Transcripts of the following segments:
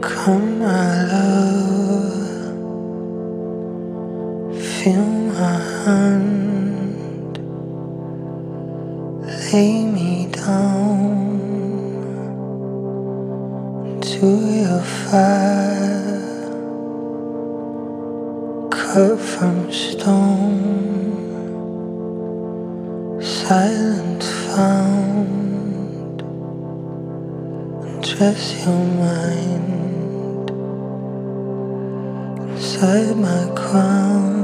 Come, my love, feel my hand, lay me down to your fire, cut from stone, silence found, undress your mind. Inside my crown,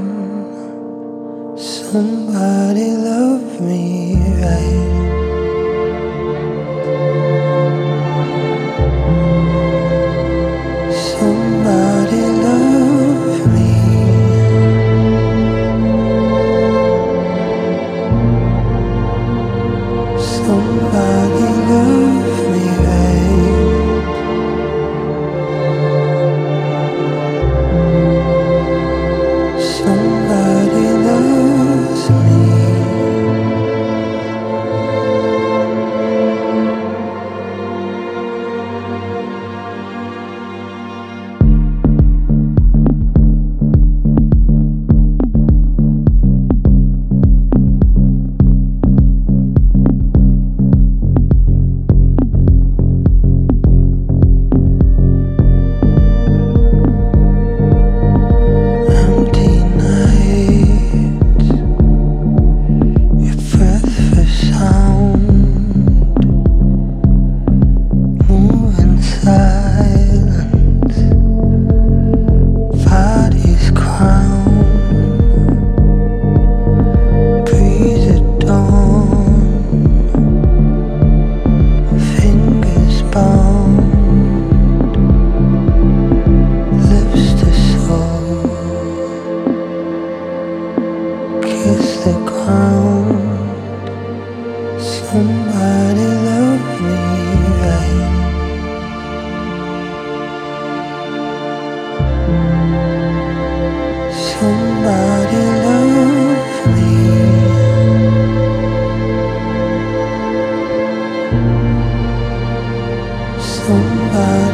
somebody love me right. Somebody love me. Somebody love me right. Somebody loves me. Kiss the ground. Somebody love me right. Somebody love me. Somebody